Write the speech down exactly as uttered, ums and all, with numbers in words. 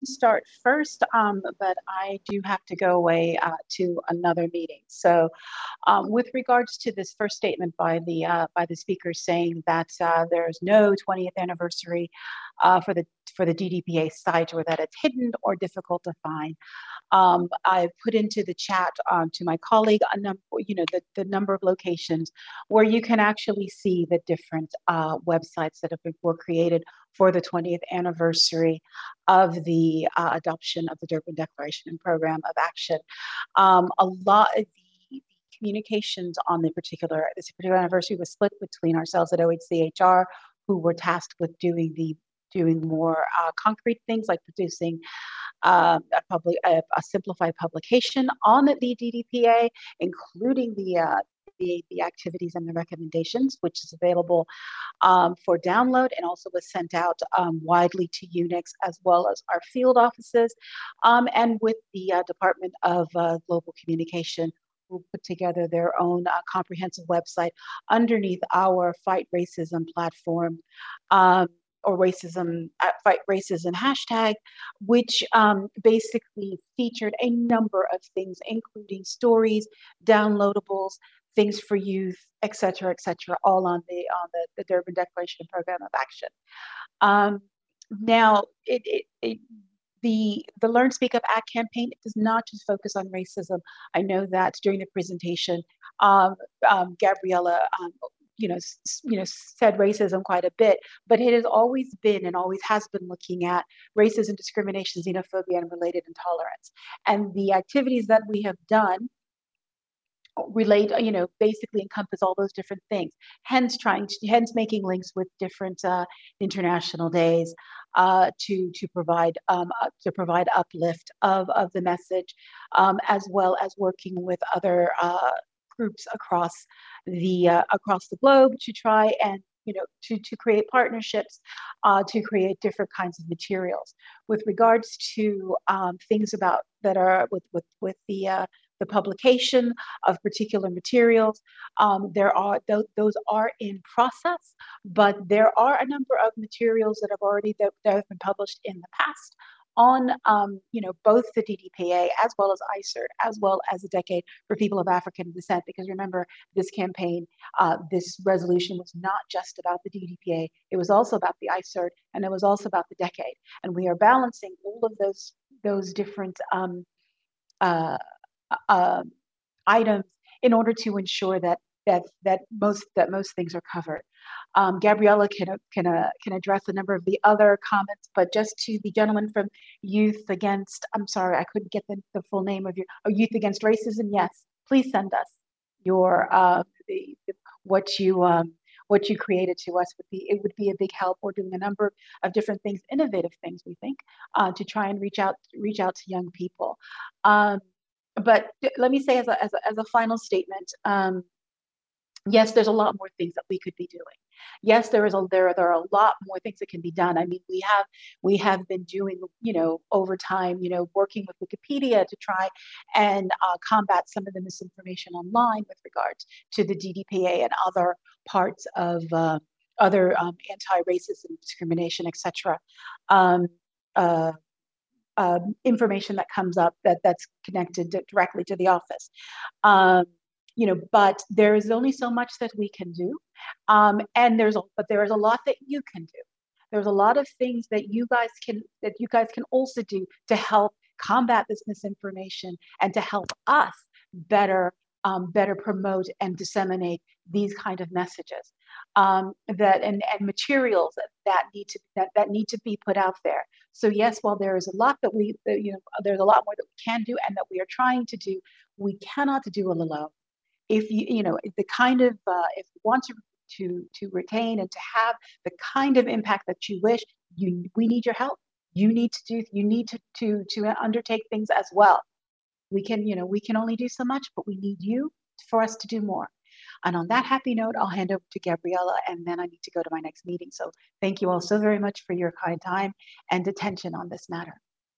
start first, um, but I do have to go away uh, to another meeting. So, um, with regards to this first statement by the uh, by the speaker saying that uh, there's no twentieth anniversary uh, for the for the D D P A site, or that it's hidden or difficult to find, um, I put into the chat um, to my colleague a number, you know, the, the number of locations where you can actually see the different uh, websites that have been, were created for the twentieth anniversary of the uh, adoption of the Durban Declaration and Program of Action. Um, a lot of the, the communications on the particular this particular anniversary was split between ourselves at O H C H R, who were tasked with doing the doing more uh, concrete things like producing um, a, public, a, a simplified publication on the D D P A, including the, uh, the the activities and the recommendations, which is available um, for download and also was sent out um, widely to Unix as well as our field offices, um, and with the uh, Department of uh, Global Communication, who put together their own uh, comprehensive website underneath our Fight Racism platform. Um, or racism, uh, fight racism hashtag, which um, basically featured a number of things, including stories, downloadables, things for youth, et cetera, et cetera, all on the on the, the Durban Declaration and Program of Action. Um, now, it, it, it the the Learn Speak Up Act campaign, it does not just focus on racism. I know that during the presentation, um, um, Gabriella, um, you know, s- you know, said racism quite a bit, but it has always been and always has been looking at racism, discrimination, xenophobia, and related intolerance. And the activities that we have done relate, you know, basically encompass all those different things. Hence, trying to, hence making links with different uh, international days uh, to to provide um, uh, to provide uplift of of the message, um, as well as working with other uh, groups across the uh, across the globe to try and you know to to create partnerships, uh, to create different kinds of materials. With regards to um, things about that are with with with the uh, the publication of particular materials. Um, there are th- those are in process, but there are a number of materials that have already that, that have been published in the past on um, you know both the D D P A as well as I C E R T, as well as a decade for people of African descent. Because remember, this campaign, uh, this resolution was not just about the D D P A; it was also about the I C E R T, and it was also about the decade. And we are balancing all of those those different um, uh, uh, items in order to ensure that that that most that most things are covered. Um, Gabriella can can uh, can address a number of the other comments, but just to the gentleman from Youth Against, I'm sorry, I couldn't get the, the full name of your oh, Youth Against Racism. Yes, please send us your uh, the, the what you um, what you created to us would be it would be a big help. We're doing a number of different things, innovative things we think, uh, to try and reach out reach out to young people. Um, but let me say as a, as a, as a final statement, um, yes, there's a lot more things that we could be doing. Yes, there is a there there are a lot more things that can be done. I mean, we have we have been doing, you know, over time, you know, working with Wikipedia to try and uh, combat some of the misinformation online with regards to the D D P A and other parts of uh, other um, anti-racism, discrimination, et cetera. Um, uh, um, information that comes up that that's connected to, directly to the office. Um, you know, but there is only so much that we can do, um, and there's a, but there is a lot that you can do. There's a lot of things that you guys can that you guys can also do to help combat this misinformation and to help us better um, better promote and disseminate these kind of messages um, that and, and materials that, that need to that, that need to be put out there. So yes, while there is a lot that we that, you know there's a lot more that we can do and that we are trying to do, we cannot do it alone. If you you know the kind of uh, if you want to to to retain and to have the kind of impact that you wish, you we need your help. You need to do you need to to to undertake things as well. We can you know we can only do so much, but we need you for us to do more. And on that happy note, I'll hand over to Gabriella, and then I need to go to my next meeting. So thank you all so very much for your kind time and attention on this matter.